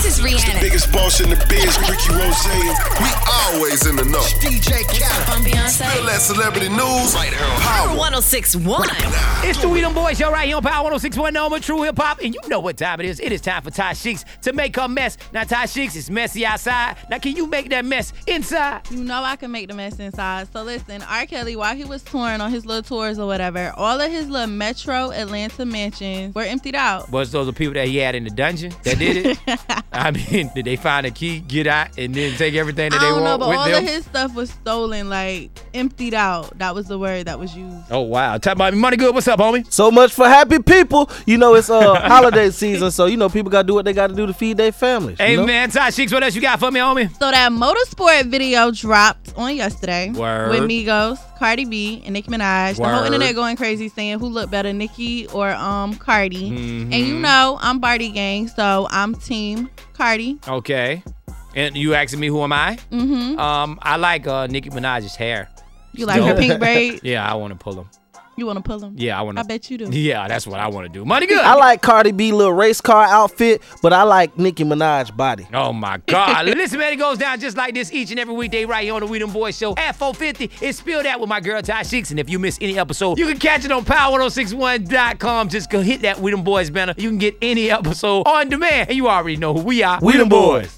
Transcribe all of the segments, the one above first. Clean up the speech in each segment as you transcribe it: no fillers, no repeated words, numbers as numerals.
This is Rihanna. The biggest boss in the biz, Ricky Rose. We always in the know. DJ Khaled. I'm Beyonce. Feel that celebrity news right here on Power 106.1. It's the We Them Boys Show right here on Power 106.1. Noma True Hip Hop. And you know what time it is. It is time for Ty Sheeks to make her mess. Now, Ty Sheeks is messy outside. Now, can you make that mess inside? You know I can make the mess inside. So listen, R. Kelly, while he was touring on his little tours or whatever, all of his little Metro Atlanta mansions were emptied out. Was those the people that he had in the dungeon that did it? I mean, did they find a key, get out, and then take everything that I they don't know, want but with all them? of his stuff was stolen, like emptied out. That was the word that was used. Oh, wow. Talk about Money Good. What's up, homie? So much for happy people. You know, it's holiday season, so, you know, people got to do what they got to do to feed their families. Hey, you know? man, Ty Sheeks, what else you got for me, homie? So that motorsport video dropped on yesterday. Word. With Migos, Cardi B, and Nicki Minaj. The whole Word. internet going crazy saying who looked better, Nicki or Cardi. Mm-hmm. And you know I'm Barty gang, so I'm team Cardi. Okay. And you asking me who am I? Mm-hmm. I like Nicki Minaj's hair. You like her pink braids? Yeah, I want to pull them. You want to pull them? Yeah, I want to. I bet you do. Yeah, that's what I want to do. Money Good. I like Cardi B little race car outfit, but I like Nicki Minaj body. Oh, my God. Listen, man, it goes down just like this each and every weekday right here on the We Them Boys Show at 4:50. It's Spilled Out with my girl, Ty Sheeks. And if you miss any episode, you can catch it on power1061.com. Just go hit that We Them Boys banner. You can get any episode on demand. And you already know who we are. We Them Boys.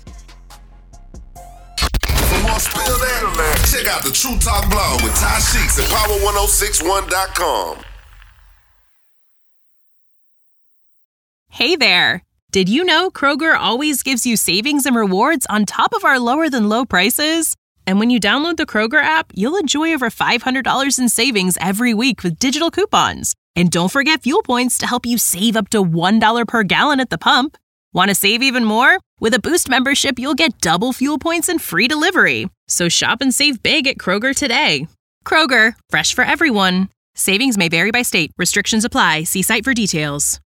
For more Spill That, check out the True Talk blog with Ty Sheeks at power1061.com. Hey there! Did you know Kroger always gives you savings and rewards on top of our lower-than-low prices? And when you download the Kroger app, you'll enjoy over $500 in savings every week with digital coupons. And don't forget fuel points to help you save up to $1 per gallon at the pump. Want to save even more? With a Boost membership, you'll get double fuel points and free delivery. So shop and save big at Kroger today. Kroger, fresh for everyone. Savings may vary by state. Restrictions apply. See site for details.